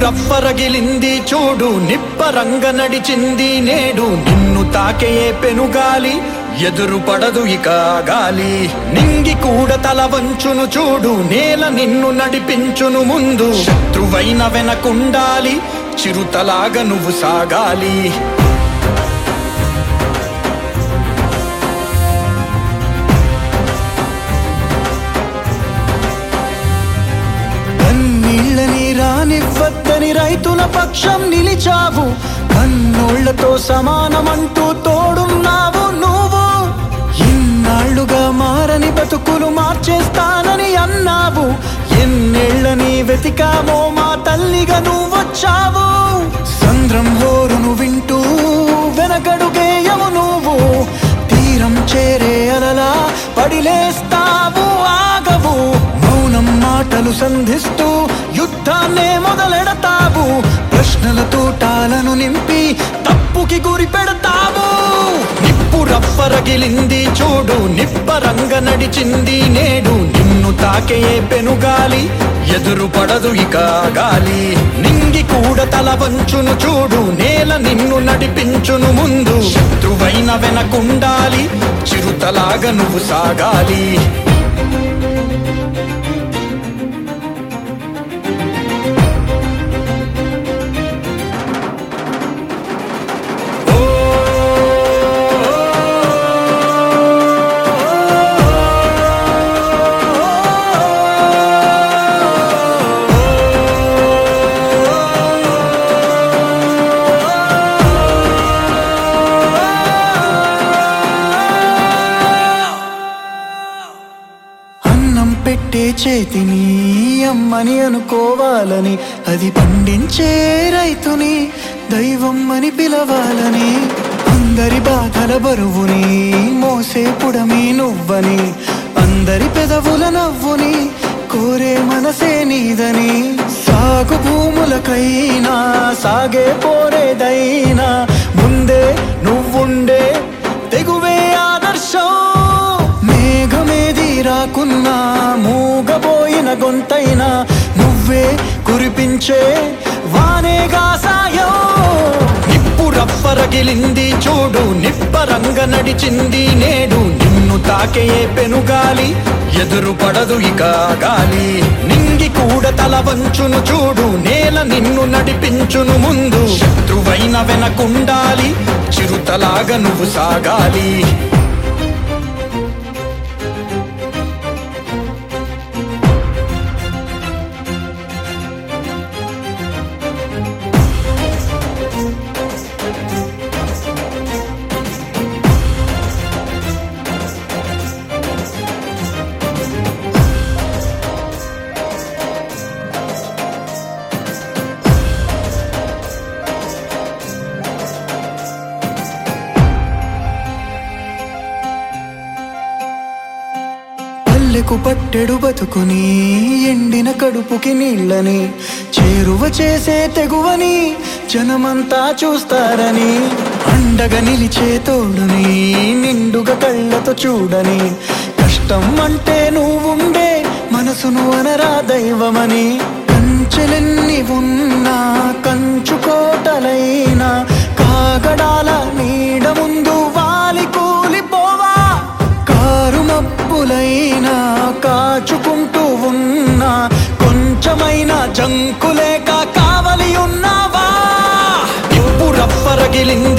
రవ్వరగిలింది చూడు, నిప్పరంగ నడిచింది నేడు. నిన్ను తాకే పెనుగాలి ఎదురు పడదు ఇక గాలి. నింగి కూడా తల వంచును చూడు, నేల నిన్ను నడిపించును ముందు. శత్రువైన వెనకుండాలి, చిరుతలాగా నువ్వు సాగాలి. కన్నీళ్ళని రానివ్వద్దని రైతుల పక్షం నిలిచావు. కన్నోళ్లతో సమానమంటూ తోడున్నావు నువ్వు. ఇన్నాళ్లుగా మారని బతుకులు మార్చేస్తానని అన్నావు. ఎన్నేళ్లని వెతికామో మా తల్లిగా నువ్వొచ్చావు. సంద్రం హోరును వింటూ వెనకడుగేయము నువ్వు. తీరం చేరే అలలా పడిలేస్తావు, ఆగవు. మౌనం మాటలు సంధిస్తూ యుద్ధాన్నే మొదలెడతావు. ప్రశ్నల తోటాలను నింపి తప్పుకి గురి పెడతావు. నిప్పు రవ్వరగిలింది చూడు, నిప్పరంగ నడిచింది నేడు. నిన్ను తాకే పెనుగాలి ఎదురు పడదు ఇక గాలి. నింగి కూడా తల వంచును చూడు, నేల నిన్ను నడిపించును ముందు. శత్రువైన వెనకుండాలి, చిరుతలాగా నువ్వు సాగాలి. పెట్టే చేతిని అమ్మని అనుకోవాలని, అది పండించే రైతుని దైవం అని పిలవాలని. అందరి బాధల బరువుని మోసే పుడమి నువ్వని, అందరి పెదవుల నవ్వుని కోరే మనసే నీదని. సాగు భూములకైనా సాగే పోరేదైనా ముందే నువ్వుండే తెగువే ఆదర్శం. మేఘమేది రాకున్నా మూగబోయిన గొంతైనా నువ్వే కురిపించే వానేగా సాయం. నిప్పు రవ్వరగిలింది చూడు, నిప్పరంగ నడిచింది నేడు. నిన్ను తాకే పెనుగాలి ఎదురు పడదు ఇక గాలి. నింగి కూడా తల వంచును చూడు, నేల నిన్ను నడిపించును ముందు. శత్రువైన వెనకుండాలి, చిరుతలాగా నువ్వు సాగాలి. పల్లెకు పట్టెడు బతుకుని ఎండిన కడుపుకి నీళ్ళని చేరువ చేసే తెగువని జనమంతా చూస్తారని. అండగా నిలిచే తోడుని నిండుగా కళ్ళతో చూడని. కష్టం అంటే నువ్వుండే మనసును అనరా దైవమని. కంచెలెన్ని ఉన్నా కంచుకోటలైనా కాగడాల నీడ ముందు వాలి కూలిపోవా. కారు మబ్బులైనా కాచుకుంటూ ఉన్నా కొంచెమైనా జంకులేక కావలి ఉన్నావా. నిప్పు రవ్వరగిలింది